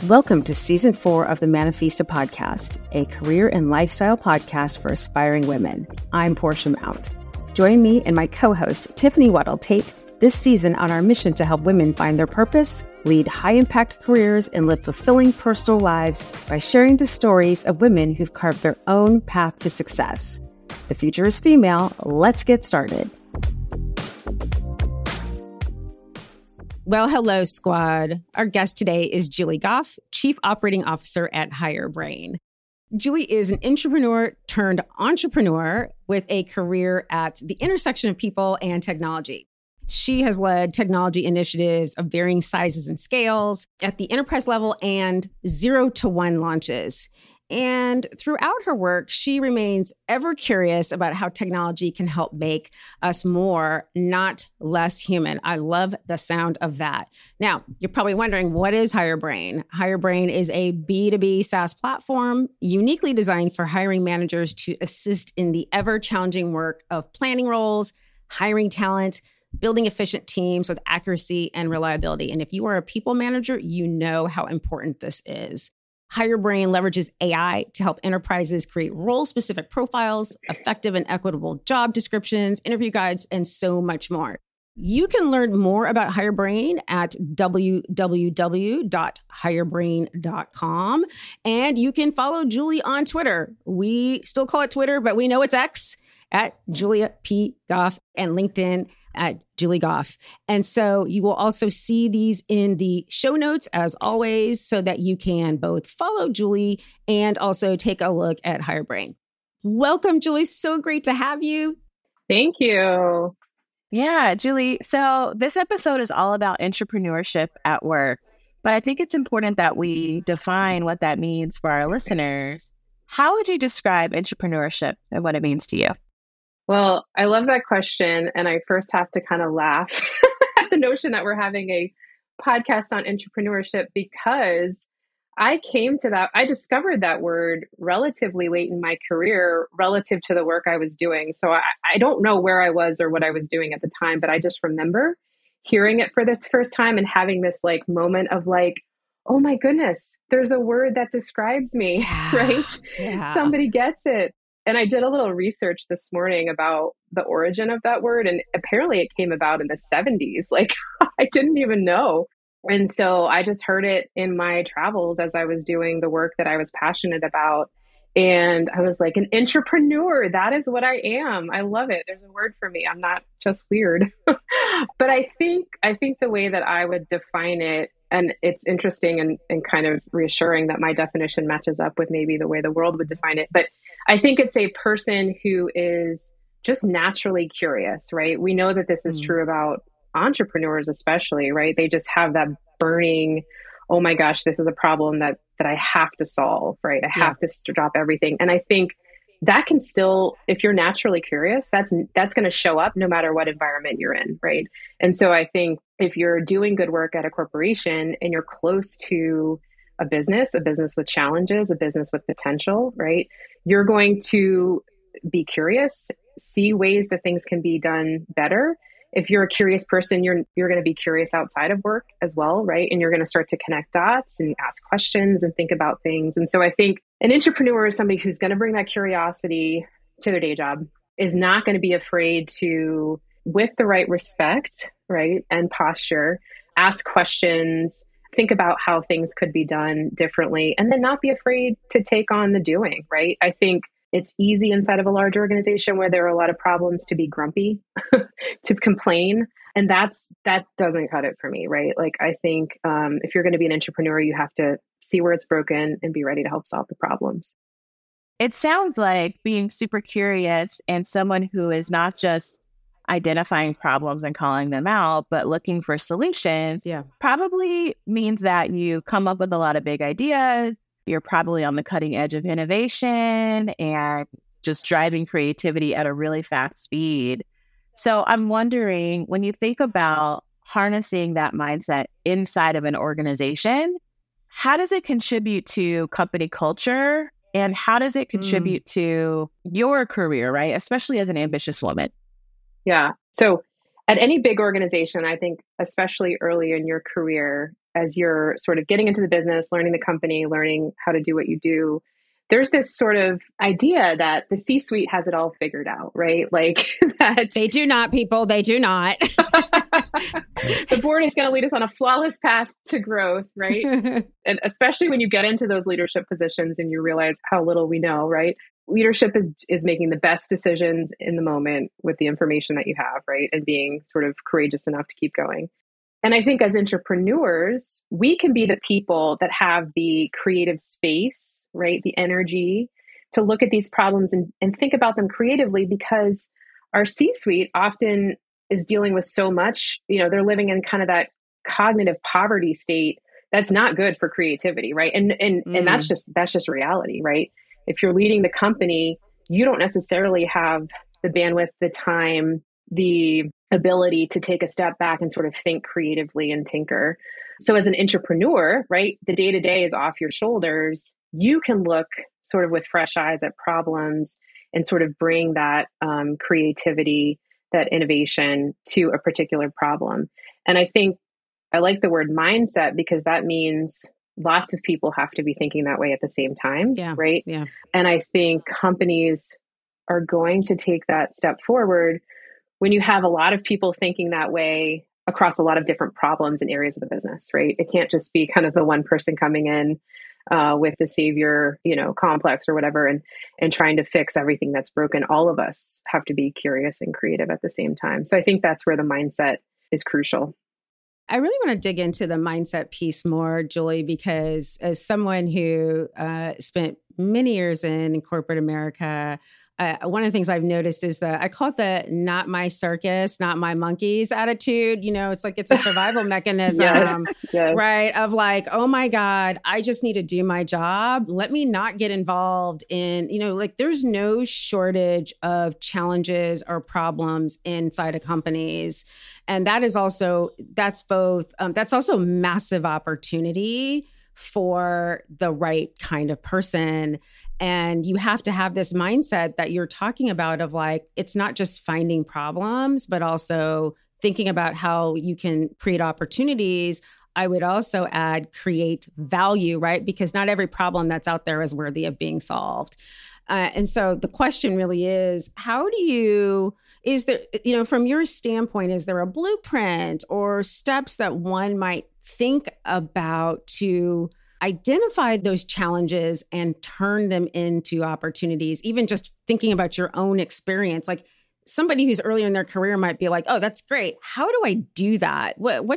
Welcome to Season 4 of the Manifesta Podcast, a career and lifestyle podcast for aspiring women. I'm Portia Mount. Join me and my co-host, Tiffany Waddell-Tate, this season on our mission to help women find their purpose, lead high-impact careers, and live fulfilling personal lives by sharing the stories of women who've carved their own path to success. The future is female. Let's get started. Well, hello, squad. Our guest today is Julie Goff, Chief Operating Officer at HireBrain. Julie is an intrapreneur turned entrepreneur with a career at the intersection of people and technology. She has led technology initiatives of varying sizes and scales at the enterprise level and 0 to 1 launches. And throughout her work, she remains ever curious about how technology can help make us more, not less human. I love the sound of that. Now, you're probably wondering, what is HireBrain? HireBrain is a B2B SaaS platform uniquely designed for hiring managers to assist in the ever-challenging work of planning roles, hiring talent, building efficient teams with accuracy and reliability. And if you are a people manager, you know how important this is. HireBrain leverages AI to help enterprises create role-specific profiles, effective and equitable job descriptions, interview guides, and so much more. You can learn more about HireBrain at www.hirebrain.com. And you can follow Julie on Twitter. We still call it Twitter, but we know it's X at Julia P. Goff, and LinkedIn at Julie Goff. And so you will also see these in the show notes, as always, so that you can both follow Julie and also take a look at HireBrain. Welcome, Julie. So great to have you. Thank you. Yeah, Julie. So this episode is all about entrepreneurship at work, but I think it's important that we define what that means for our listeners. How would you describe entrepreneurship and what it means to you? Well, I love that question. And I first have to kind of laugh at the notion that we're having a podcast on entrepreneurship, because I discovered that word relatively late in my career relative to the work I was doing. So I don't know where I was or what I was doing at the time, but I just remember hearing it for the first time and having this moment of oh my goodness, there's a word that describes me, right? Yeah. Somebody gets it. And I did a little research this morning about the origin of that word. And apparently it came about in the 70s. I didn't even know. And so I just heard it in my travels as I was doing the work that I was passionate about. And I was like, an entrepreneur, that is what I am. I love it. There's a word for me. I'm not just weird. But I think the way that I would define it, and it's interesting and kind of reassuring that my definition matches up with maybe the way the world would define it. But I think it's a person who is just naturally curious, right? We know that this is true about entrepreneurs, especially, right? They just have that burning, oh my gosh, this is a problem that I have to solve, right? I have to drop everything. And I think that can still, if you're naturally curious, that's going to show up no matter what environment you're in, right? And so I think if you're doing good work at a corporation and you're close to a business with challenges, a business with potential, right? You're going to be curious, see ways that things can be done better. If you're a curious person, you're going to be curious outside of work as well, right? And you're going to start to connect dots and ask questions and think about things. And so I think an entrepreneur is somebody who's going to bring that curiosity to their day job, is not going to be afraid to, with the right respect, right, and posture, ask questions, think about how things could be done differently, and then not be afraid to take on the doing, right? I think it's easy inside of a large organization where there are a lot of problems to be grumpy, to complain. And that doesn't cut it for me, right? I think if you're going to be an entrepreneur, you have to see where it's broken and be ready to help solve the problems. It sounds like being super curious and someone who is not just identifying problems and calling them out, but looking for solutions, probably means that you come up with a lot of big ideas. You're probably on the cutting edge of innovation and just driving creativity at a really fast speed. So I'm wondering, when you think about harnessing that mindset inside of an organization, how does it contribute to company culture? And how does it contribute to your career, right? Especially as an ambitious woman. Yeah. So at any big organization, I think, especially early in your career, as you're sort of getting into the business, learning the company, learning how to do what you do, there's this sort of idea that the C-suite has it all figured out, right? Like that they do not, people. They do not. The board is going to lead us on a flawless path to growth, right? And especially when you get into those leadership positions and you realize how little we know, right? Leadership is making the best decisions in the moment with the information that you have, right? And being sort of courageous enough to keep going. And I think as entrepreneurs, we can be the people that have the creative space, right? The energy to look at these problems and think about them creatively, because our C-suite often is dealing with so much, they're living in kind of that cognitive poverty state that's not good for creativity, right? And that's just reality, right? If you're leading the company, you don't necessarily have the bandwidth, the time, the ability to take a step back and sort of think creatively and tinker. So as an entrepreneur, right, the day-to-day is off your shoulders. You can look sort of with fresh eyes at problems and sort of bring that creativity, that innovation to a particular problem. And I think I like the word mindset, because that means lots of people have to be thinking that way at the same time, right? Yeah. And I think companies are going to take that step forward when you have a lot of people thinking that way across a lot of different problems and areas of the business, right? It can't just be kind of the one person coming in with the savior, complex or whatever, and trying to fix everything that's broken. All of us have to be curious and creative at the same time. So I think that's where the mindset is crucial. I really want to dig into the mindset piece more, Julie, because as someone who spent many years in corporate America, one of the things I've noticed is that I call it the not my circus, not my monkeys attitude. It's like it's a survival mechanism, yes. right? Of like, oh my God, I just need to do my job. Let me not get involved in, like there's no shortage of challenges or problems inside of companies. And that's also massive opportunity for the right kind of person. And you have to have this mindset that you're talking about of like, it's not just finding problems, but also thinking about how you can create opportunities. I would also add create value, right? Because not every problem that's out there is worthy of being solved. And so the question really is, is there, from your standpoint, is there a blueprint or steps that one might think about to identify those challenges and turn them into opportunities? Even just thinking about your own experience, like somebody who's earlier in their career might be like, oh, that's great. How do I do that? What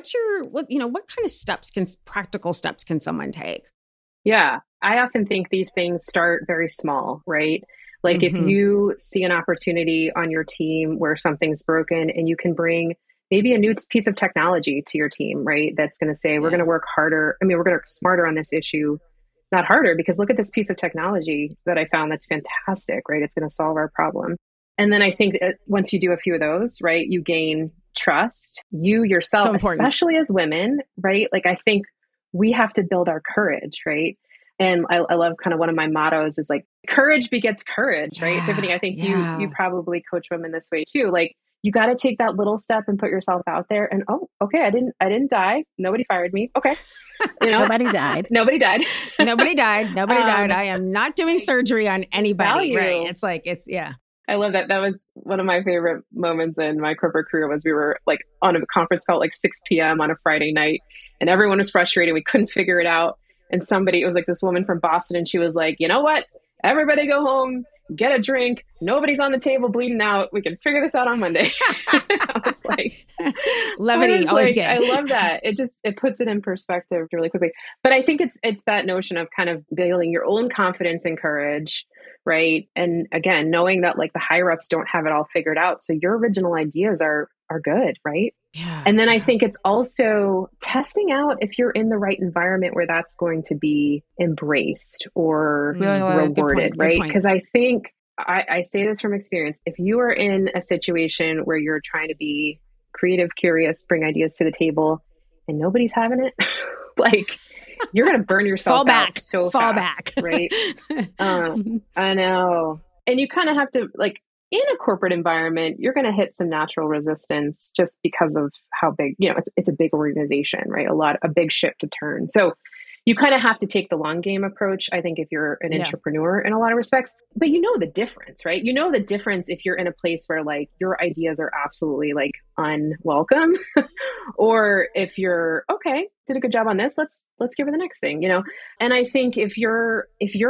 kind of practical steps can someone take? Yeah, I often think these things start very small, right? Like if you see an opportunity on your team where something's broken and you can bring maybe a new piece of technology to your team, right? That's going to say, we're going to work harder. We're going to work smarter on this issue, not harder, because look at this piece of technology that I found that's fantastic, right? It's going to solve our problem. And then I think once you do a few of those, right, you gain trust. You yourself, especially as women, right? Like I think we have to build our courage, right? And I love kind of one of my mottos is like, courage begets courage, right? Tiffany, I think you probably coach women this way too. Like you got to take that little step and put yourself out there and, oh, okay, I didn't die. Nobody fired me. Okay. Nobody died. Nobody died. Nobody died. Nobody died. I am not doing surgery on anybody. Value. Right. It's I love that. That was one of my favorite moments in my corporate career was we were like on a conference call at like 6 p.m. on a Friday night and everyone was frustrated. We couldn't figure it out. And it was like this woman from Boston and she was like, you know what? Everybody go home, get a drink. Nobody's on the table bleeding out. We can figure this out on Monday. I was like, levity, always good. I love that. It puts it in perspective really quickly. But I think it's that notion of kind of building your own confidence and courage, right? And again, knowing that like the higher ups don't have it all figured out. So your original ideas are good, right? Yeah. And then I think it's also testing out if you're in the right environment where that's going to be embraced or rewarded, right? Because I think I say this from experience. If you are in a situation where you're trying to be creative, curious, bring ideas to the table, and nobody's having it, like you're going to burn yourself out so fast, right? I know. And you kind of have to like, in a corporate environment, you're going to hit some natural resistance just because of how big, it's a big organization, right? A big ship to turn. So you kind of have to take the long game approach, I think, if you're an entrepreneur in a lot of respects. But you know the difference, right? You know the difference if you're in a place where like your ideas are absolutely like unwelcome, or if you're did a good job on this, let's give her the next thing, And I think if you're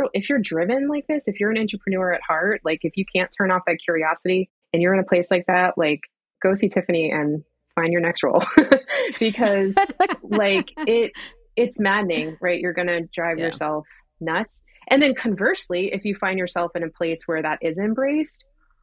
driven like this, if you're an entrepreneur at heart, like if you can't turn off that curiosity and you're in a place like that, like go see Tiffany and find your next role because like it's maddening, right? You're going to drive yourself nuts. And then conversely, if you find yourself in a place where that is embraced,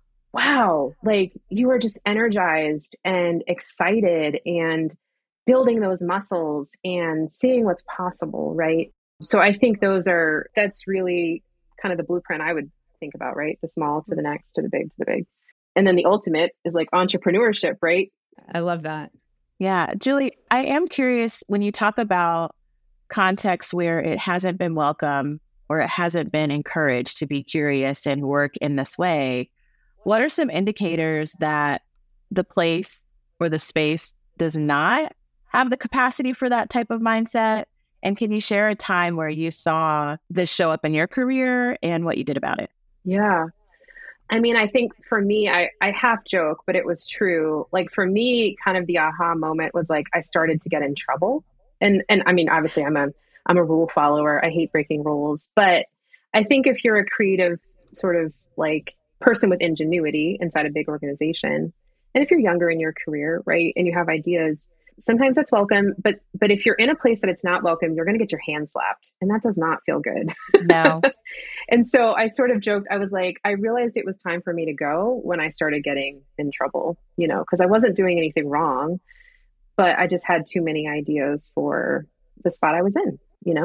wow, like you are just energized and excited and building those muscles and seeing what's possible, right? So I think that's really kind of the blueprint I would think about, right? The small to the next, to the big, to the big. And then the ultimate is like entrepreneurship, right? I love that. Yeah. Julie, I am curious when you talk about contexts where it hasn't been welcome or it hasn't been encouraged to be curious and work in this way, what are some indicators that the place or the space does not have the capacity for that type of mindset? And can you share a time where you saw this show up in your career and what you did about it? Yeah. I mean, I think for me, I half joke, but it was true. Like for me, kind of the aha moment was like, I started to get in trouble. And I mean, obviously I'm a rule follower. I hate breaking rules, but I think if you're a creative sort of like person with ingenuity inside a big organization, and if you're younger in your career, right, and you have ideas, sometimes that's welcome. But if you're in a place that it's not welcome, you're going to get your hand slapped, and that does not feel good. No. And so I sort of joked. I was like, I realized it was time for me to go when I started getting in trouble, because I wasn't doing anything wrong, but I just had too many ideas for the spot I was in,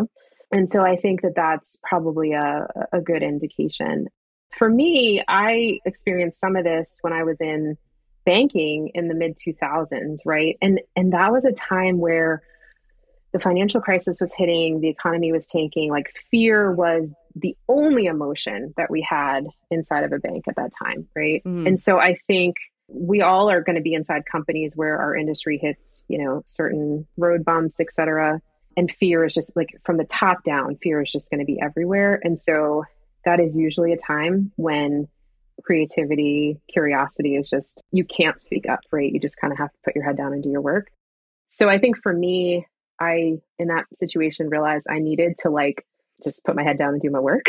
And so I think that that's probably a good indication. For me, I experienced some of this when I was in banking in the mid 2000s, right? And that was a time where the financial crisis was hitting, the economy was tanking, like fear was the only emotion that we had inside of a bank at that time, right? Mm. And so I think we all are going to be inside companies where our industry hits, certain road bumps, et cetera. And fear is just like from the top down, fear is just going to be everywhere. And so that is usually a time when creativity, curiosity is just, you can't speak up, right? You just kind of have to put your head down and do your work. So I think for me, I, in that situation, realized I needed to like, just put my head down and do my work.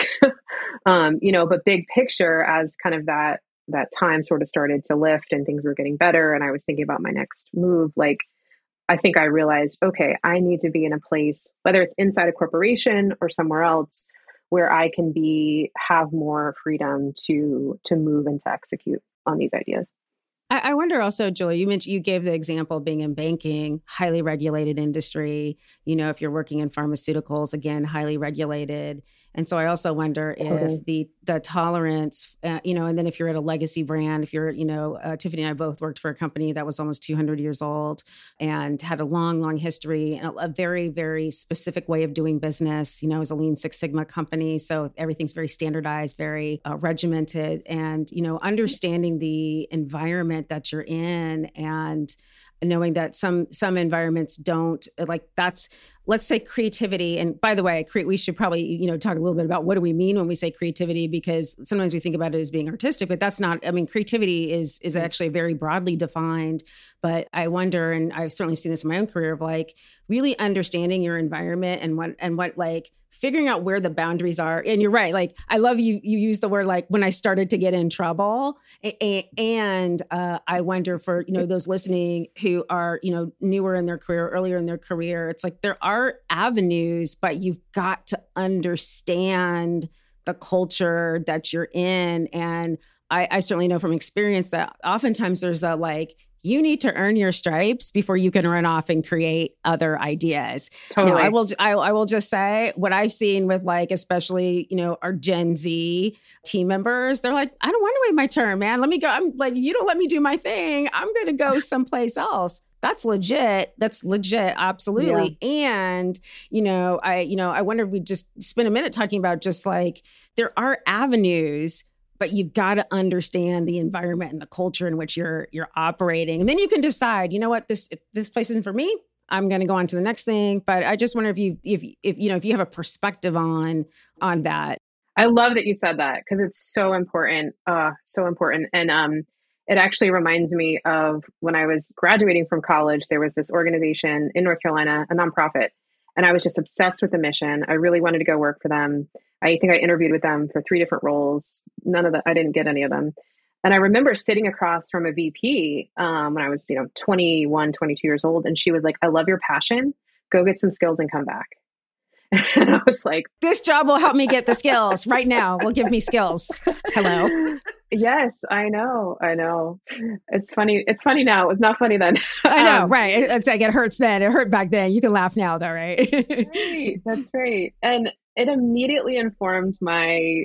But big picture, as kind of that time sort of started to lift and things were getting better and I was thinking about my next move, like, I think I realized, okay, I need to be in a place, whether it's inside a corporation or somewhere else, where I can have more freedom to move and to execute on these ideas. I wonder also, Julie, you gave the example of being in banking, highly regulated industry. If you're working in pharmaceuticals, again, highly regulated. And so I also wonder if the tolerance, and then if you're at a legacy brand, if you're, Tiffany and I both worked for a company that was almost 200 years old and had a long, long history and a very, very specific way of doing business. It was a Lean Six Sigma company. So everything's very standardized, very regimented, and, understanding the environment that you're in and knowing that some environments don't, like, that's, let's say creativity. And by the way, we should probably, talk a little bit about what do we mean when we say creativity, because sometimes we think about it as being artistic, but that's not, creativity is actually very broadly defined. But I wonder, and I've certainly seen this in my own career, of like really understanding your environment and what like figuring out where the boundaries are. And you're right. Like, I love you use the word, like, when I started to get in trouble. And I wonder for, those listening who are, newer in their career, earlier in their career, it's like there are avenues, but you've got to understand the culture that you're in. And I certainly know from experience that oftentimes there's a like, you need to earn your stripes before you can run off and create other ideas. Totally. Now, I will just say what I've seen with like, especially, our Gen Z team members, they're like, I don't want to wait my turn, man. Let me go. I'm like, you don't let me do my thing, I'm going to go someplace else. That's legit. Absolutely. Yeah. And, I wonder if we just spend a minute talking about just like, there are avenues, but you've got to understand the environment and the culture in which you're operating. And then you can decide, you know what, if this place isn't for me, I'm going to go on to the next thing. But I just wonder if you have a perspective on that. I love that you said that because it's so important, so important. And it actually reminds me of when I was graduating from college, there was this organization in North Carolina, a nonprofit, and I was just obsessed with the mission. I really wanted to go work for them. I think I interviewed with them for 3 different roles. I didn't get any of them. And I remember sitting across from a VP when I was, 21, 22 years old. And she was like, I love your passion. Go get some skills and come back. And I was like, this job will help me get the skills right now. Will give me skills. Hello. Yes, I know. It's funny. It's funny now. It was not funny then. I know, right. It's like it hurts then. It hurt back then. You can laugh now though, right? Right. That's right. And it immediately informed my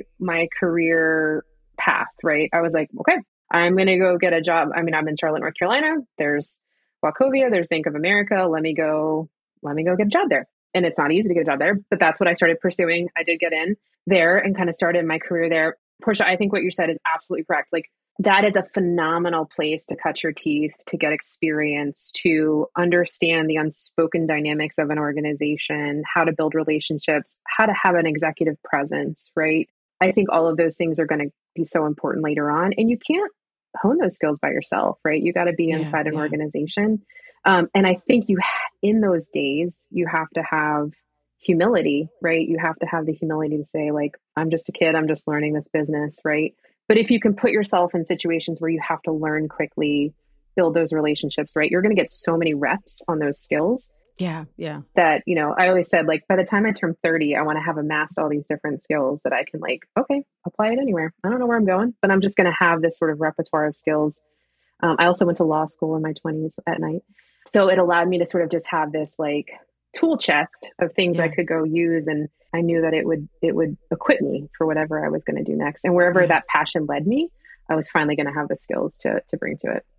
career path, right? I was like, okay, I'm going to go get a job. I mean, I'm in Charlotte, North Carolina. There's Wachovia, there's Bank of America. Let me go get a job there. And it's not easy to get a job there, but that's what I started pursuing. I did get in there and kind of started my career there. Portia, I think what you said is absolutely correct. Like that is a phenomenal place to cut your teeth, to get experience, to understand the unspoken dynamics of an organization, how to build relationships, how to have an executive presence, right? I think all of those things are going to be so important later on. And you can't hone those skills by yourself, right? You got to be inside an organization. And I think in those days, you have to have humility, right? You have to have the humility to say, like, I'm just a kid, I'm just learning this business, right? But if you can put yourself in situations where you have to learn quickly, build those relationships, right? You're going to get so many reps on those skills. Yeah. That, I always said, like, by the time I turn 30, I want to have amassed all these different skills that I can, like, okay, apply it anywhere. I don't know where I'm going, but I'm just going to have this sort of repertoire of skills. I also went to law school in my 20s at night. So it allowed me to sort of just have this like tool chest of things I could go use. And I knew that it would equip me for whatever I was going to do next. And wherever that passion led me, I was finally going to have the skills to bring to it.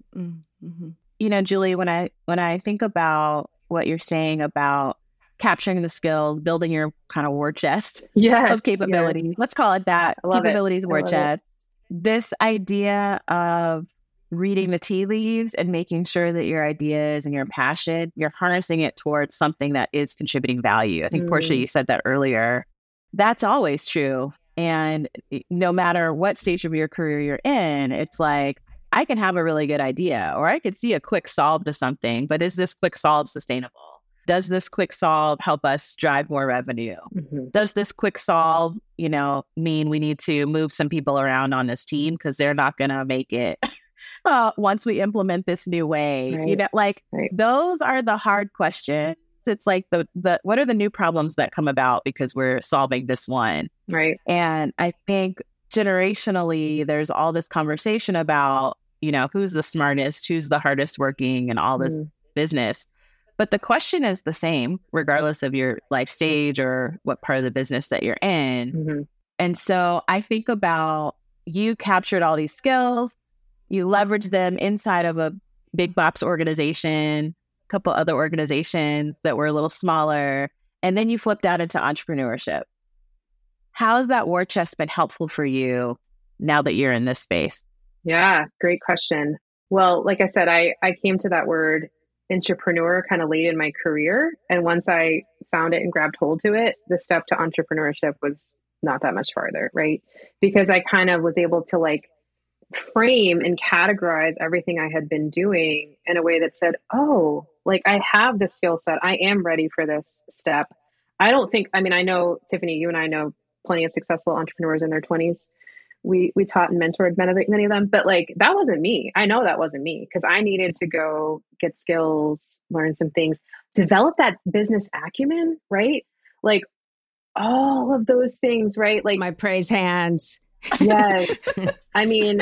Mm-hmm. Julie, when I think about what you're saying about capturing the skills, building your kind of war chest of capabilities, let's call it that, capabilities war chest, this idea of reading the tea leaves and making sure that your ideas and your passion, you're harnessing it towards something that is contributing value. I think, Portia, you said that earlier. That's always true. And no matter what stage of your career you're in, it's like, I can have a really good idea, or I could see a quick solve to something, but is this quick solve sustainable? Does this quick solve help us drive more revenue? Mm-hmm. Does this quick solve, mean we need to move some people around on this team because they're not going to make it once we implement this new way? Right. Those are the hard questions. It's like the what are the new problems that come about because we're solving this one? Right. And I think generationally, there's all this conversation about, who's the smartest, who's the hardest working, and all this business. But the question is the same, regardless of your life stage or what part of the business that you're in. Mm-hmm. And so I think about, you captured all these skills, you leveraged them inside of a big box organization, a couple other organizations that were a little smaller, and then you flipped out into entrepreneurship. How has that war chest been helpful for you now that you're in this space? Yeah, great question. Well, like I said, I came to that word entrepreneur kind of late in my career. And once I found it and grabbed hold to it, the step to entrepreneurship was not that much farther, right? Because I kind of was able to like frame and categorize everything I had been doing in a way that said, oh, like I have the skill set. I am ready for this step. I know, Tiffany, you and I know plenty of successful entrepreneurs in their 20s. We taught and mentored many of them, but like, that wasn't me. I know that wasn't me because I needed to go get skills, learn some things, develop that business acumen, right? Like all of those things, right? Like my praise hands. Yes. I mean,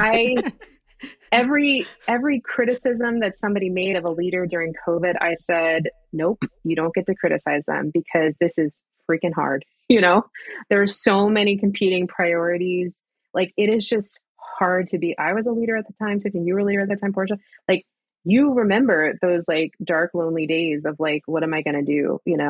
every criticism that somebody made of a leader during COVID, I said, nope, you don't get to criticize them because this is freaking hard. There are so many competing priorities. Like it is just hard to be. I was a leader at the time, Tiffany, you were a leader at the time, Portia. Like you remember those like dark, lonely days of like, what am I going to do?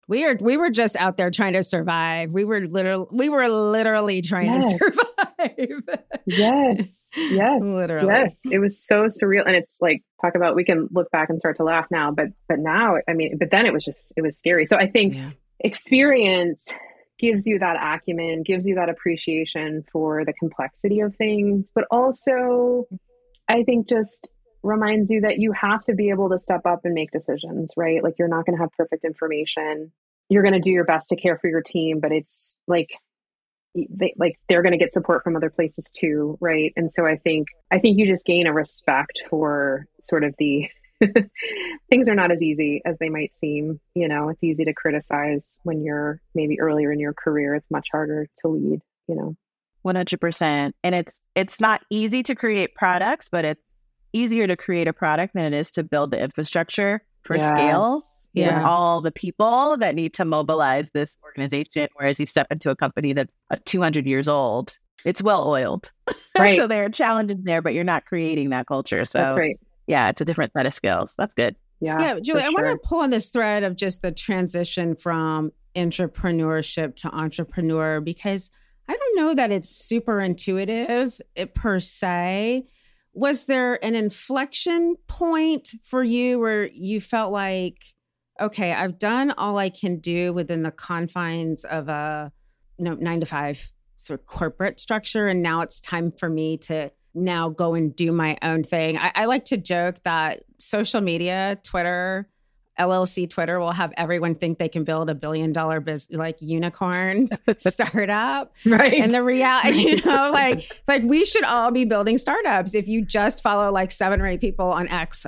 We were just out there trying to survive. We were literally trying to survive. Yes. Literally. Yes. It was so surreal. And it's like, talk about, we can look back and start to laugh now, but now, I mean, but then it was scary. So I think experience gives you that acumen, gives you that appreciation for the complexity of things, but also I think just reminds you that you have to be able to step up and make decisions, right? Like, you're not going to have perfect information. You're going to do your best to care for your team, but it's like, they're going to get support from other places too, right? And so I think you just gain a respect for sort of the things are not as easy as they might seem. You know, it's easy to criticize when you're maybe earlier in your career. It's much harder to lead, you know. 100%. And it's not easy to create products, but it's easier to create a product than it is to build the infrastructure for scale with all the people that need to mobilize this organization. Whereas you step into a company that's 200 years old, it's well oiled. Right. So there are challenges there, but you're not creating that culture. So that's right. Yeah, it's a different set of skills. That's good. Yeah, Julie, I want to pull on this thread of just the transition from entrepreneurship to entrepreneur, because I don't know that it's super intuitive per se. Was there an inflection point for you where you felt like, okay, I've done all I can do within the confines of a 9-to-5 sort of corporate structure, and now it's time for me to now go and do my own thing? I like to joke that social media, Twitter, LLC Twitter will have everyone think they can build $1 billion business, like unicorn startup. Right. And the reality, like we should all be building startups if you just follow like 7 or 8 people on X.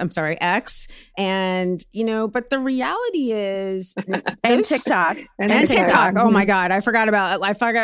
And, but the reality is, and TikTok and TikTok. Oh my God. I forgot about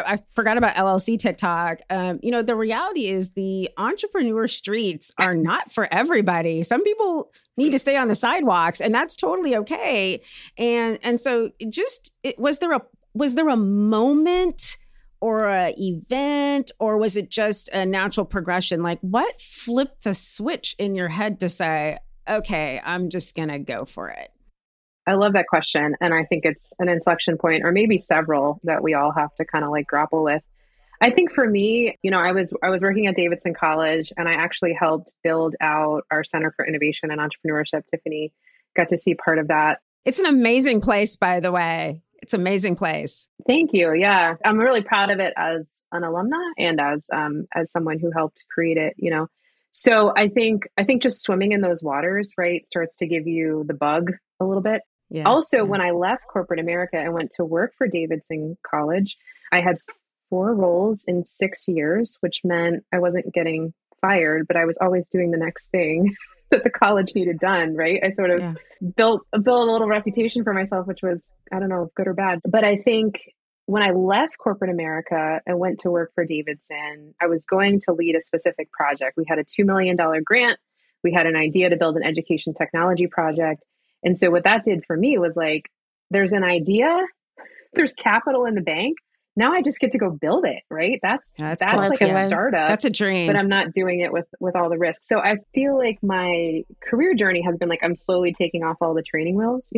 LLC TikTok. The reality is the entrepreneur streets are not for everybody. Some people need to stay on the sidewalks, and that's totally okay. And so was there a moment or a event, or was it just a natural progression? Like, what flipped the switch in your head to say, okay, I'm just going to go for it? I love that question. And I think it's an inflection point, or maybe several, that we all have to kind of like grapple with. I think for me, I was working at Davidson College, and I actually helped build out our Center for Innovation and Entrepreneurship. Tiffany got to see part of that. It's an amazing place, by the way. It's an amazing place. Thank you. Yeah, I'm really proud of it as an alumna and as someone who helped create it. So I think just swimming in those waters, right, starts to give you the bug a little bit. Yeah, also, when I left corporate America and went to work for Davidson College, I had 4 roles in 6 years, which meant I wasn't getting fired, but I was always doing the next thing that the college needed done, right? I sort of built a little reputation for myself, which was, I don't know, good or bad. But I think when I left corporate America and went to work for Davidson, I was going to lead a specific project. We had a $2 million grant. We had an idea to build an education technology project. And so what that did for me was like, there's an idea, there's capital in the bank. Now I just get to go build it, right? That's cool. Like a startup. That's a dream. But I'm not doing it with all the risks. So I feel like my career journey has been like, I'm slowly taking off all the training wheels,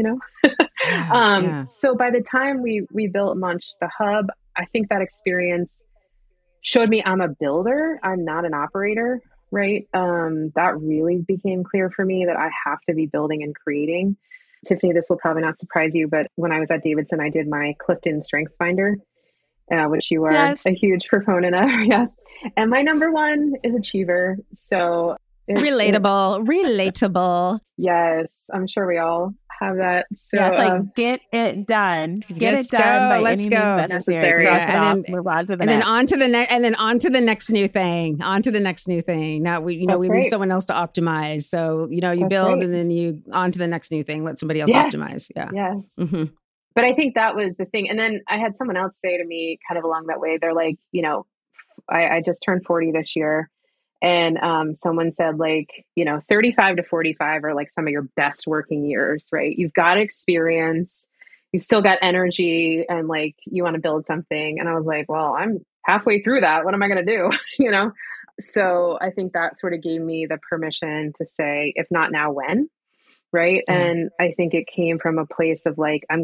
So by the time we built and launched the hub, I think that experience showed me I'm a builder. I'm not an operator, right? That really became clear for me that I have to be building and creating. Tiffany, this will probably not surprise you, but when I was at Davidson, I did my Clifton Strengths Finder. Which you are a huge proponent of. Yes. And my number 1 is achiever. So relatable. Yes. I'm sure we all have that. So it's like, get it done. Get it done by any means necessary. Move on to the next. And then on to the next new thing. Now we leave someone else to optimize. So, you build and then you on to the next new thing. Let somebody else optimize. Yeah. Yes. Mm-hmm. But I think that was the thing. And then I had someone else say to me kind of along that way, they're like, I just turned 40 this year. And someone said 35 to 45 are like some of your best working years, right? You've got experience, you've still got energy, and like you want to build something. And I was like, well, I'm halfway through that. What am I going to do? So I think that sort of gave me the permission to say, if not now, when? Right. And I think it came from a place of like, I'm going to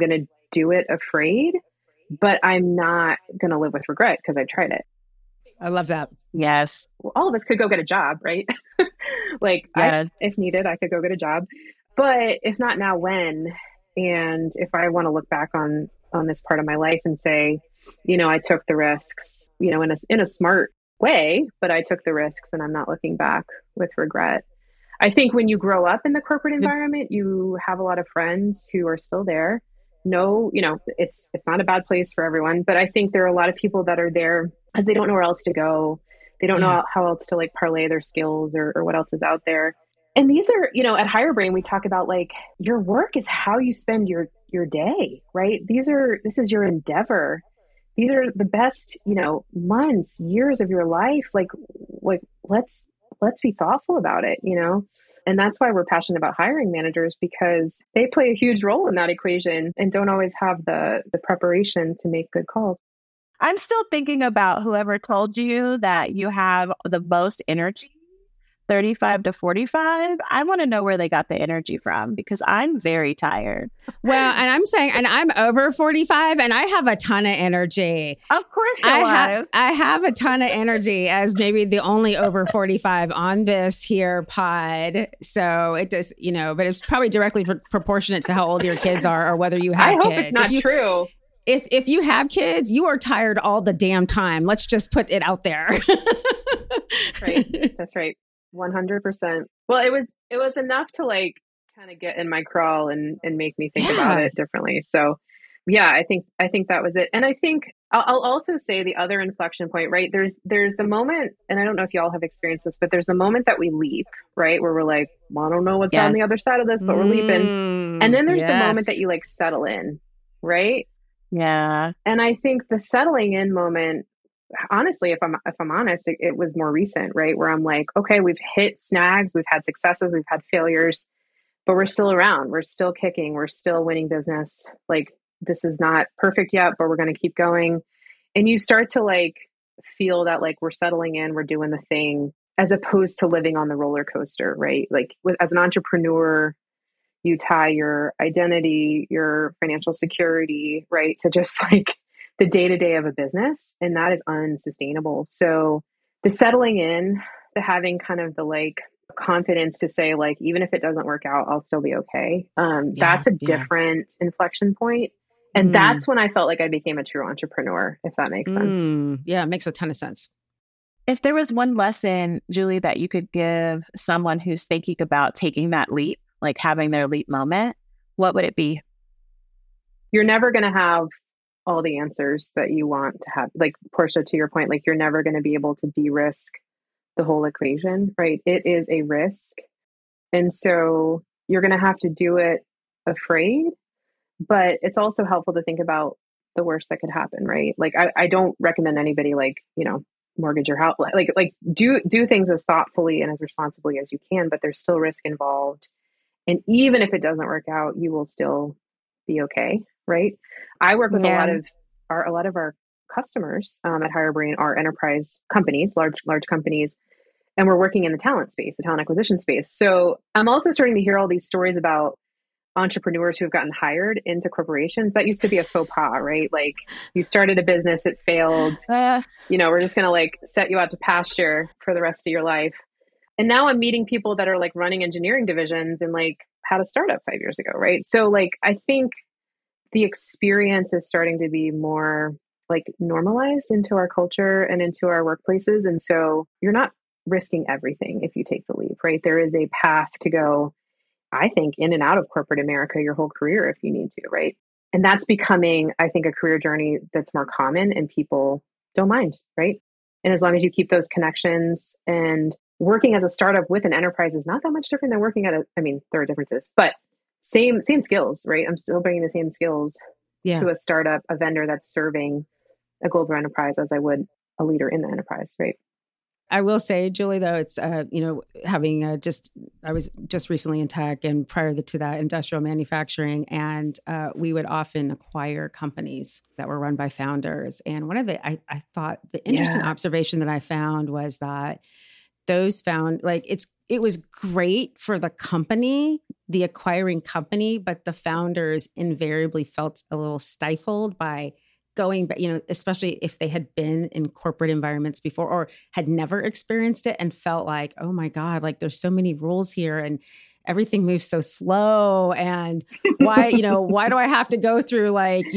do it afraid, but I'm not going to live with regret because I tried it. I love that. Yes. Well, all of us could go get a job, right? Like, yes. if needed, I could go get a job. But if not now, when? And if I want to look back on this part of my life and say, I took the risks, in a smart way, but I took the risks and I'm not looking back with regret. I think when you grow up in the corporate environment, you have a lot of friends who are still there. No, it's not a bad place for everyone, but I think there are a lot of people that are there because they don't know where else to go. They don't know how else to like parlay their skills or what else is out there. And these are, at Higher Brain, we talk about like your work is how you spend your day, right? This is your endeavor. These are the best, months, years of your life. Like let's be thoughtful about it, And that's why we're passionate about hiring managers, because they play a huge role in that equation and don't always have the preparation to make good calls. I'm still thinking about whoever told you that you have the most energy, 35 to 45. I want to know where they got the energy from, because I'm very tired. Well, and I'm saying, and I'm over 45 and I have a ton of energy. Of course I have a ton of energy as maybe the only over 45 on this here pod. So it does, but it's probably directly proportionate to how old your kids are or whether you have kids. I hope it's not true. If you have kids, you are tired all the damn time. Let's just put it out there. Right. That's right. 100%. Well, it was enough to like kind of get in my crawl and make me think about it differently. So yeah, I think that was it. And I think I'll also say the other inflection point, right? There's the moment, and I don't know if y'all have experienced this, but there's the moment that we leap, right? Where we're like, well, I don't know what's on the other side of this, but we're leaping. And then there's the moment that you like settle in, right? Yeah. And I think the settling in moment, honestly, if I'm honest, it was more recent, right? Where I'm like, okay, we've hit snags, we've had successes, we've had failures, but we're still around. We're still kicking. We're still winning business. Like, this is not perfect yet, but we're going to keep going. And you start to like feel that like we're settling in, we're doing the thing, as opposed to living on the roller coaster, right? Like as an entrepreneur, you tie your identity, your financial security, right, to just like the day-to-day of a business. And that is unsustainable. So the settling in, the having kind of the like confidence to say like, even if it doesn't work out, I'll still be okay. That's a different inflection point. And that's when I felt like I became a true entrepreneur, if that makes sense. Yeah, it makes a ton of sense. If there was one lesson, Julie, that you could give someone who's thinking about taking that leap, like having their leap moment, what would it be? You're never going to have all the answers that you want to have. Like Portia, to your point, like you're never going to be able to de-risk the whole equation, right? It is a risk. And so you're going to have to do it afraid, but it's also helpful to think about the worst that could happen, right? Like I don't recommend anybody like, mortgage your house, like do things as thoughtfully and as responsibly as you can, but there's still risk involved. And even if it doesn't work out, you will still be okay, right? I work with a lot of our customers at Higher Brain are enterprise companies, large companies, and we're working in the talent space, the talent acquisition space. So I'm also starting to hear all these stories about entrepreneurs who have gotten hired into corporations. That used to be a faux pas, right? Like you started a business, it failed. We're just going to like set you out to pasture for the rest of your life. And now I'm meeting people that are like running engineering divisions and like had a startup 5 years ago, right? So like, I think the experience is starting to be more like normalized into our culture and into our workplaces. And so you're not risking everything if you take the leap, right? There is a path to go, I think, in and out of corporate America your whole career if you need to, right? And that's becoming, I think, a career journey that's more common and people don't mind, right? And as long as you keep those connections, and working as a startup with an enterprise is not that much different than working at there are differences, but same skills, right? I'm still bringing the same skills to a startup, a vendor that's serving a global enterprise as I would a leader in the enterprise, right? I will say, Julie, though, it's, having I was just recently in tech and prior to that, industrial manufacturing. And we would often acquire companies that were run by founders. And one of I thought the interesting observation that I found was that those found like it was great for the company, the acquiring company, but the founders invariably felt a little stifled by going back, especially if they had been in corporate environments before or had never experienced it and felt like, oh my God, like there's so many rules here and everything moves so slow. And why do I have to go through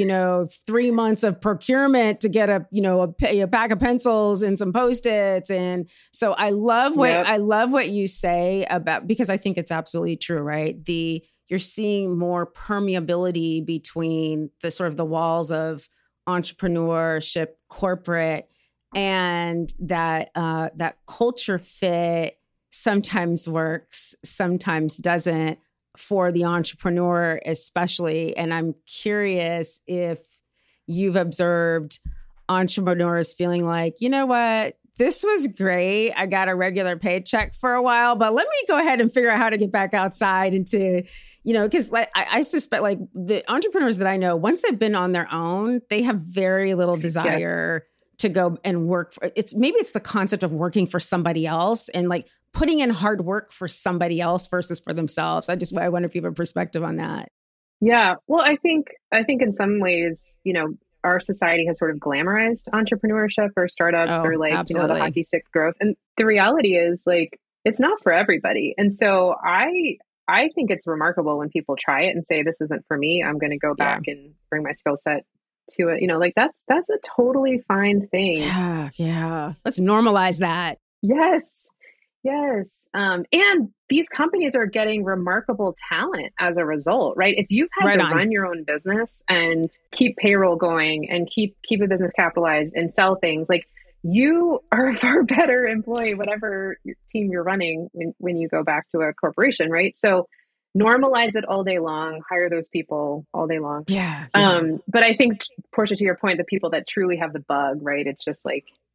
3 months of procurement to get a pack of pencils and some Post-its? And so I love what you say about, because I think it's absolutely true, right? You're seeing more permeability between the sort of the walls of entrepreneurship, corporate, and that culture fit sometimes works, sometimes doesn't for the entrepreneur, especially. And I'm curious if you've observed entrepreneurs feeling like, you know what, this was great. I got a regular paycheck for a while, but let me go ahead and figure out how to get back outside into because I suspect the entrepreneurs that I know, once they've been on their own, they have very little desire to go and work. Maybe it's the concept of working for somebody else and putting in hard work for somebody else versus for themselves. I wonder if you have a perspective on that. Yeah. Well, I think in some ways, our society has sort of glamorized entrepreneurship or startups or the hockey stick growth. And the reality is it's not for everybody. And so I think it's remarkable when people try it and say, this isn't for me. I'm going to go back and bring my skill set to it. That's a totally fine thing. Yeah. Let's normalize that. Yes. And these companies are getting remarkable talent as a result, right? If you've had to run your own business and keep payroll going and keep a business capitalized and sell things, you are a far better employee, whatever team you're running when you go back to a corporation, right? So normalize it all day long, hire those people all day long. Yeah. But I think, Portia, to your point, the people that truly have the bug, right? It's just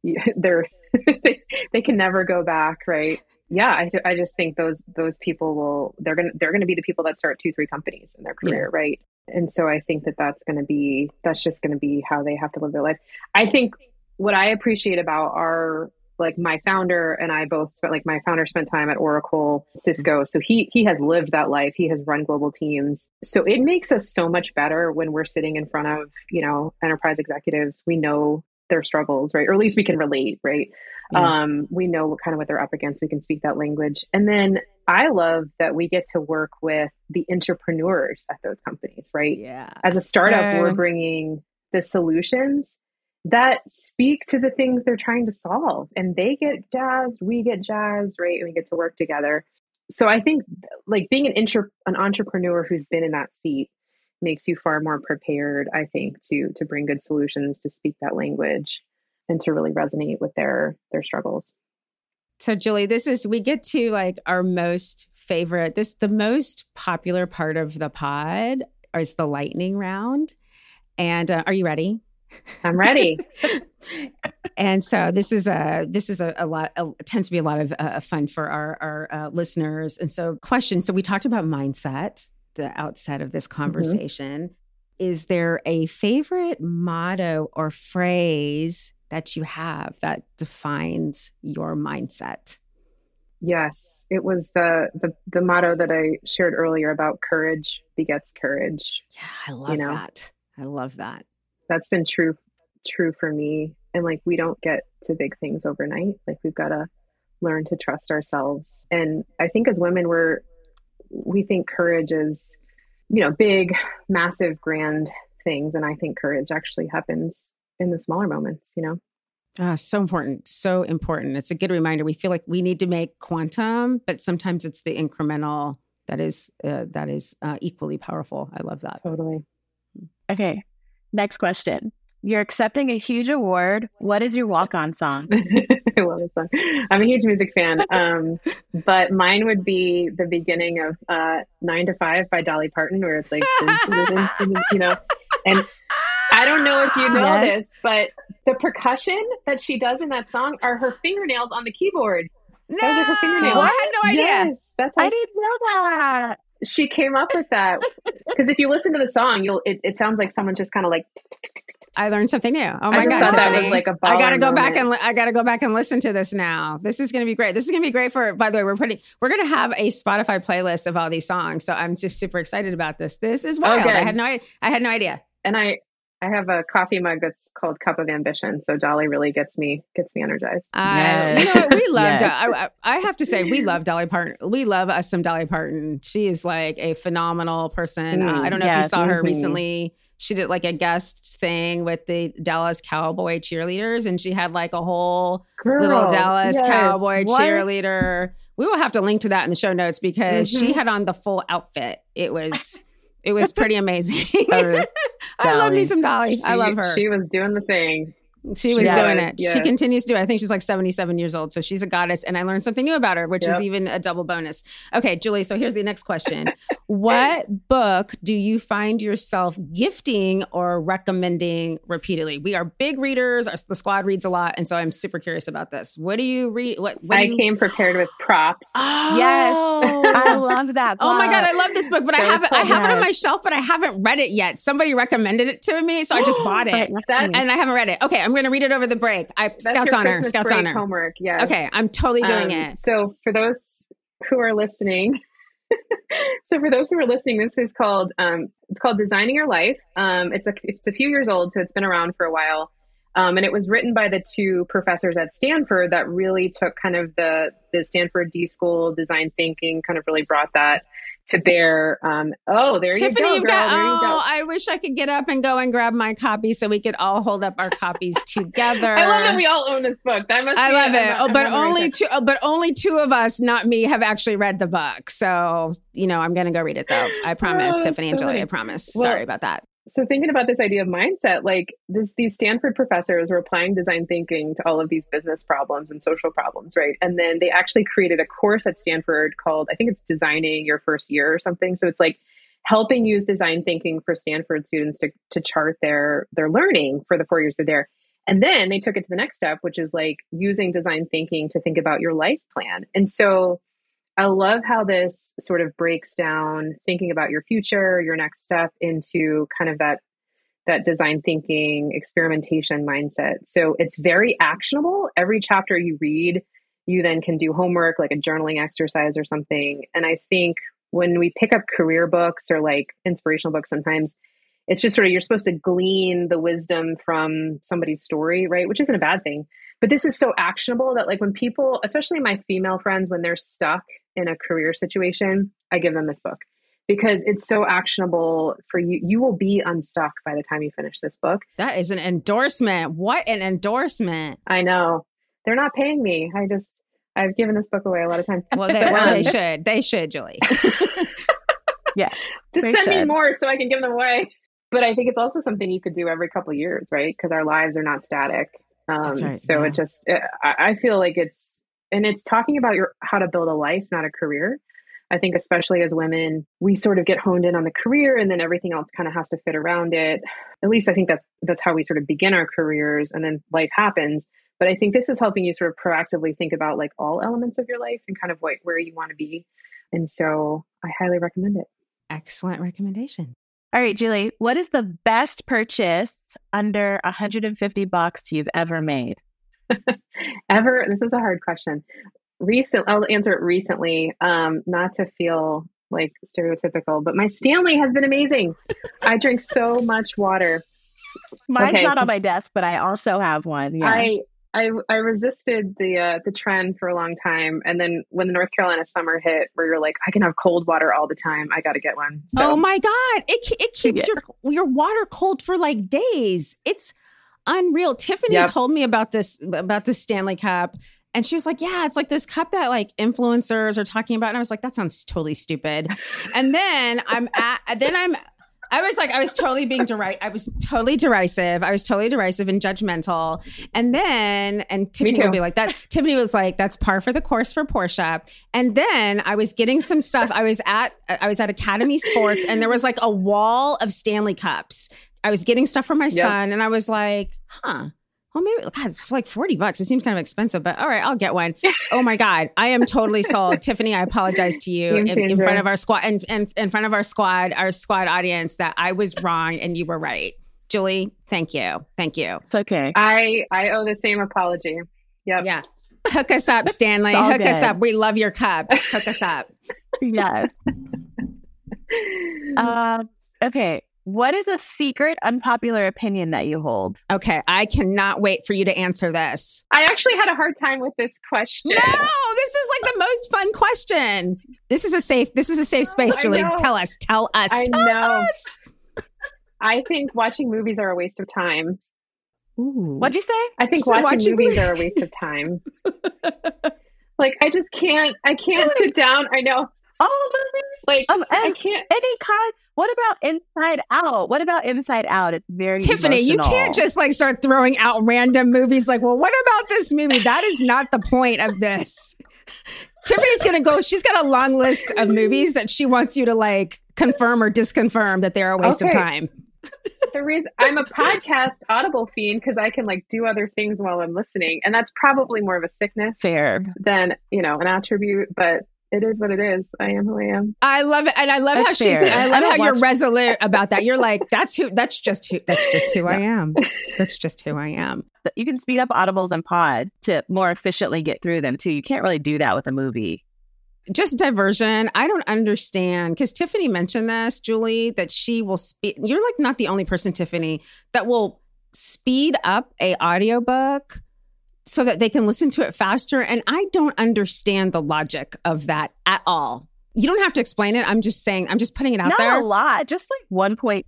they can never go back, right? Yeah, I just think those people they're gonna be the people that start 2-3 companies in their career, right? And so I think that's just gonna be how they have to live their life. I think what I appreciate about my founder and I both spent, my founder spent time at Oracle, Cisco. So he has lived that life. He has run global teams. So it makes us so much better when we're sitting in front of, enterprise executives. We know their struggles, right? Or at least we can relate, right? Yeah. We know what they're up against. We can speak that language. And then I love that we get to work with the entrepreneurs at those companies, right? Yeah. As a startup, we're bringing the solutions that speak to the things they're trying to solve, and they get jazzed, we get jazzed, right? And we get to work together. So I think being an entrepreneur who's been in that seat makes you far more prepared, I think, to bring good solutions, to speak that language, and to really resonate with their struggles. So Julie, we get to our most favorite, the most popular part of the pod is the lightning round. And are you ready? I'm ready. And so this is a lot. It tends to be a lot of fun for our listeners. And so, question. So we talked about mindset, the outset of this conversation. Mm-hmm. Is there a favorite motto or phrase that you have that defines your mindset? Yes, it was the motto that I shared earlier about courage begets courage. Yeah, I love that. I love that. That's been true for me. And we don't get to big things overnight. We've got to learn to trust ourselves. And I think as women, we think courage is, big, massive, grand things. And I think courage actually happens in the smaller moments, So important. So important. It's a good reminder. We feel like we need to make quantum, but sometimes it's the incremental that is equally powerful. I love that. Totally. Okay. Next question. You're accepting a huge award. What is your walk-on song? I love this song. I'm a huge music fan. But mine would be the beginning of 9 to 5 by Dolly Parton, where it's and I don't know if you know this, but the percussion that she does in that song are her fingernails on the keyboard. No, those are her fingernails. I had no idea. Yes, I didn't know that. She came up with that because if you listen to the song, it sounds like someone just kind of I learned something new. Oh my I God, thought that Tiffany. was like a baller I gotta go back moment. I gotta go back and listen to this now. This is gonna be great. This is gonna be great for, by the way, we're gonna have a Spotify playlist of all these songs. So I'm just super excited about this. This is wild. Okay. I had no idea. And I have a coffee mug that's called Cup of Ambition. So Dolly really gets me energized. You know what? We love, I have to say, we love Dolly Parton. We love us some Dolly Parton. She is like a phenomenal person. I don't know if you saw her recently. She did like a guest thing with the Dallas Cowboy cheerleaders, and she had like a whole little Dallas Cowboy cheerleader. We will have to link to that in the show notes because she had on the full outfit. It was pretty amazing. I love me some Dolly. I love her. She was doing the thing. She was doing it. Yes. She continues to do it. I think she's like 77 years old. So she's a goddess. And I learned something new about her, which is even a double bonus. Okay, Julie. So here's the next question. What book do you find yourself gifting or recommending repeatedly? We are big readers. The squad reads a lot. And so I'm super curious about this. What do you read? I came prepared with props. Oh, yes. I love that book. Oh my God. I love this book, but I have it on my shelf, but I haven't read it yet. Somebody recommended it to me. So I just bought it and I haven't read it. Okay. I'm going to read it over the break. Scouts Honor. Homework. Yes. Okay. I'm totally doing it. So for those who are listening, this is called, it's called Designing Your Life. It's a few years old, so it's been around for a while. And it was written by the two professors at Stanford that really took kind of the Stanford D School design thinking, kind of really brought that to bear. There Tiffany, you go, girl. There you go. I wish I could get up and go and grab my copy so we could all hold up our copies together. I love that we all own this book. I love it. But only two of us, not me, have actually read the book. So, I'm going to go read it though. I promise, Tiffany and Julie, I promise. Well, sorry about that. So thinking about this idea of mindset, like these Stanford professors were applying design thinking to all of these business problems and social problems, right? And then they actually created a course at Stanford called, I think it's Designing Your First Year or something. So it's like helping use design thinking for Stanford students to chart their learning for the 4 years they're there. And then they took it to the next step, which is like using design thinking to think about your life plan. And so I love how this sort of breaks down thinking about your future, your next step into kind of that design thinking, experimentation mindset. So it's very actionable. Every chapter you read, you then can do homework, like a journaling exercise or something. And I think when we pick up career books or like inspirational books, sometimes it's just sort of, you're supposed to glean the wisdom from somebody's story, right? Which isn't a bad thing. But this is so actionable that like when people, especially my female friends, when they're stuck in a career situation, I give them this book because it's so actionable for you. You will be unstuck by the time you finish this book. That is an endorsement. What an endorsement. I know. They're not paying me. I've given this book away a lot of times. Well, they should. They should, Julie. Yeah. Just send me more so I can give them away. But I think it's also something you could do every couple of years, right? Because our lives are not static. Right, so I feel like it's talking about how to build a life, not a career. I think especially as women, we sort of get honed in on the career and then everything else kind of has to fit around it. At least I think that's how we sort of begin our careers and then life happens. But I think this is helping you sort of proactively think about like all elements of your life and kind of where you want to be. And so I highly recommend it. Excellent recommendation. All right, Julie, what is the best purchase under $150 you've ever made? Ever? This is a hard question. I'll answer it recently, not to feel like stereotypical, but my Stanley has been amazing. I drink so much water. Mine's not on my desk, but I also have one. Yeah. I resisted the trend for a long time. And then when the North Carolina summer hit, where you're like, I can have cold water all the time, I got to get one. So. Oh my God. It keeps your water cold for like days. It's unreal. Tiffany told me about this Stanley Cup. And she was like, yeah, it's like this cup that like influencers are talking about. And I was like, that sounds totally stupid. And then I was totally being I was totally derisive. I was totally derisive and judgmental. And Tiffany would be like that. Tiffany was like, that's par for the course for Portia. And then I was getting some stuff. I was at Academy Sports and there was like a wall of Stanley Cups. I was getting stuff for my son and I was like, well, maybe it's like $40. It seems kind of expensive, but all right, I'll get one. Oh my God. I am totally sold. Tiffany, I apologize to you in front of our squad and in front of our squad audience that I was wrong and you were right. Julie, thank you. Thank you. It's okay. I owe the same apology. Yep. Yeah. Hook us up, Stanley. Hook us up. We love your cups. Hook us up. Yes. Okay. What is a secret, unpopular opinion that you hold? Okay. I cannot wait for you to answer this. I actually had a hard time with this question. No, this is like the most fun question. This is a safe space, Julie. Tell us. I know. I think watching movies are a waste of time. Ooh. What'd you say? I think watching movies are a waste of time. Like, I just can't. I can't sit down. I know. All movies? Like, I can't. Any kind. What about Inside Out? What about Inside Out? It's very Tiffany, emotional. you can't just like start throwing out random movies like, well, what about this movie? That is not the point of this. Tiffany's going to go, she's got a long list of movies that she wants you to like confirm or disconfirm that they're a waste of time. The reason I'm a podcast Audible fiend because I can like do other things while I'm listening. And that's probably more of a sickness than, an attribute, but it is what it is. I am who I am. I love it. And I love how you're resolute about that. You're like, that's just who I am. That's just who I am. You can speed up audibles and pods to more efficiently get through them too. You can't really do that with a movie. Just diversion. I don't understand because Tiffany mentioned this, Julie, that she will speed. You're like not the only person, Tiffany, that will speed up a audiobook so that they can listen to it faster. And I don't understand the logic of that at all. You don't have to explain it. I'm just saying, I'm just putting it out there. Not a lot, just like 1.2.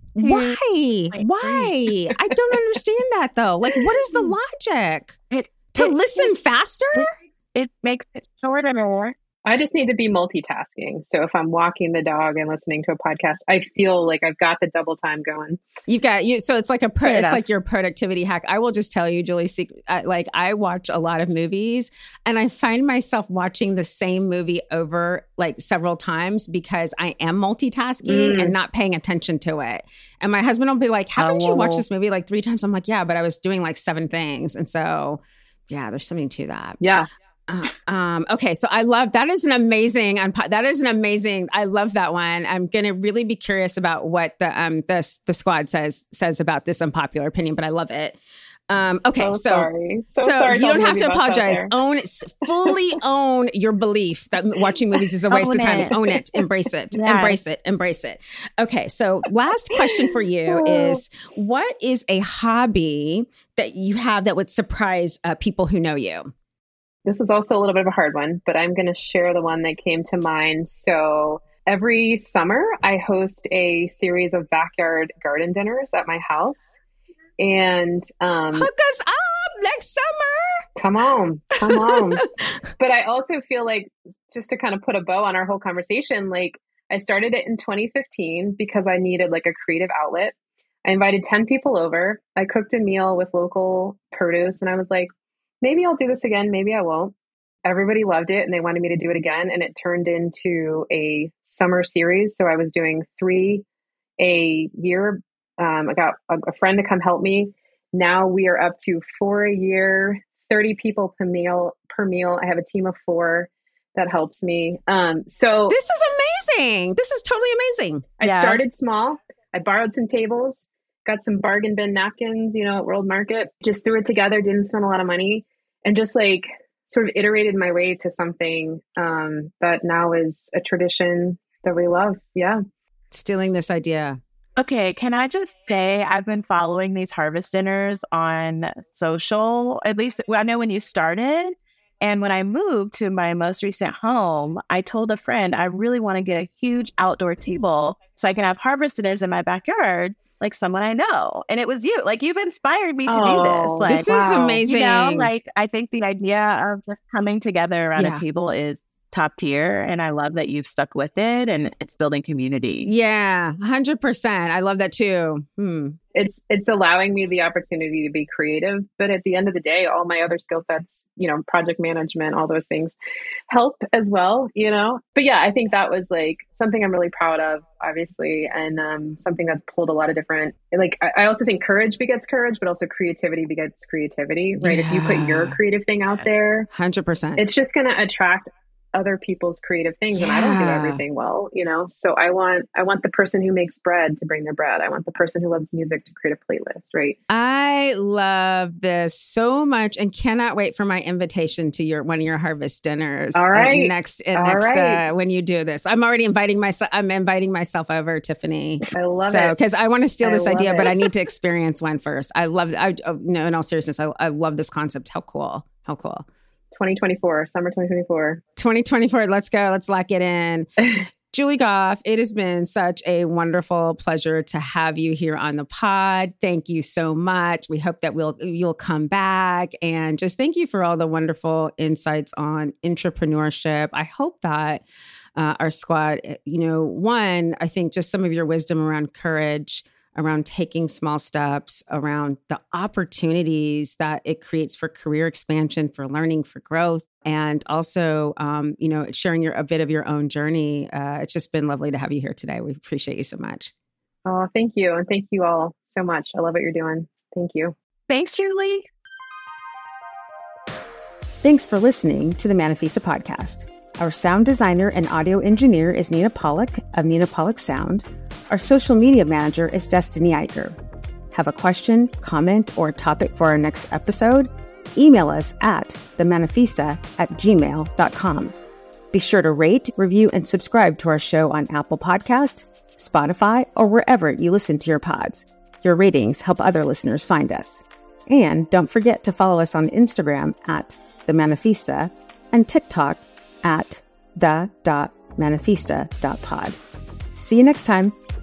Why? I don't understand that though. Like, what is the logic? To listen faster? It makes it shorter. I just need to be multitasking. So if I'm walking the dog and listening to a podcast, I feel like I've got the double time going. So it's like it's like your productivity hack. I will just tell you, Julie, I watch a lot of movies and I find myself watching the same movie over like several times because I am multitasking and not paying attention to it. And my husband will be like, haven't you watched this movie like 3 times? I'm like, yeah, but I was doing like 7 things. And so, yeah, there's something to that. Yeah. Okay, so I love that is an amazing. I love that one. I'm gonna really be curious about what the squad says about this unpopular opinion, but I love it. Okay, so you don't have to apologize. Fully own your belief that watching movies is a waste of time. Own it, embrace it, embrace it. Okay, so last question for you is: what is a hobby that you have that would surprise people who know you? This was also a little bit of a hard one, but I'm going to share the one that came to mind. So every summer, I host a series of backyard garden dinners at my house. And hook us up next summer. Come on. But I also feel like, just to kind of put a bow on our whole conversation, like I started it in 2015 because I needed like a creative outlet. I invited 10 people over. I cooked a meal with local produce, and I was like, maybe I'll do this again. Maybe I won't. Everybody loved it and they wanted me to do it again. And it turned into a summer series. So I was doing 3 a year. I got a friend to come help me. Now we are up to 4 a year, 30 people per meal. I have a team of 4 that helps me. So this is amazing. This is totally amazing. I started small. I borrowed some tables, got some bargain bin napkins, at World Market, just threw it together, didn't spend a lot of money, and just like sort of iterated my way to something that now is a tradition that we love. Yeah. Stealing this idea. Okay. Can I just say I've been following these harvest dinners on social, at least I know when you started. And when I moved to my most recent home, I told a friend, I really want to get a huge outdoor table so I can have harvest dinners in my backyard, like someone I know. And it was you. Like, you've inspired me to do this. Like, this is amazing. I think the idea of just coming together around a table is top tier. And I love that you've stuck with it and it's building community. Yeah, 100%. I love that too. It's allowing me the opportunity to be creative. But at the end of the day, all my other skill sets, project management, all those things help as well, But yeah, I think that was like something I'm really proud of, obviously. And something that's pulled a lot of different, like, I also think courage begets courage, but also creativity begets creativity, right? Yeah. If you put your creative thing out there, 100%, it's just going to attract other people's creative things, and I don't do everything well, so I want the person who makes bread to bring their bread. I want the person who loves music to create a playlist, right? I love this so much and cannot wait for my invitation to one of your harvest dinners. All right. Next when you do this. I'm already inviting myself over, Tiffany. I love it. Because I want to steal this idea, but I need to experience one first. I love it. No, in all seriousness, I love this concept. How cool. 2024, summer 2024. 2024, let's go. Let's lock it in. Julie Goff, it has been such a wonderful pleasure to have you here on the pod. Thank you so much. We hope that you'll come back, and just thank you for all the wonderful insights on entrepreneurship. I hope that our squad, one, I think just some of your wisdom around courage, around taking small steps, around the opportunities that it creates for career expansion, for learning, for growth, and also, sharing a bit of your own journey. It's just been lovely to have you here today. We appreciate you so much. Oh, thank you. And thank you all so much. I love what you're doing. Thank you. Thanks, Julie. Thanks for listening to the Manifesta podcast. Our sound designer and audio engineer is Nina Pollock of Nina Pollock Sound. Our social media manager is Destiny Eicher. Have a question, comment, or topic for our next episode? Email us at themanifesta@gmail.com. Be sure to rate, review, and subscribe to our show on Apple Podcast, Spotify, or wherever you listen to your pods. Your ratings help other listeners find us. And don't forget to follow us on Instagram at themanifesta and TikTok at the.manifesta.pod. See you next time.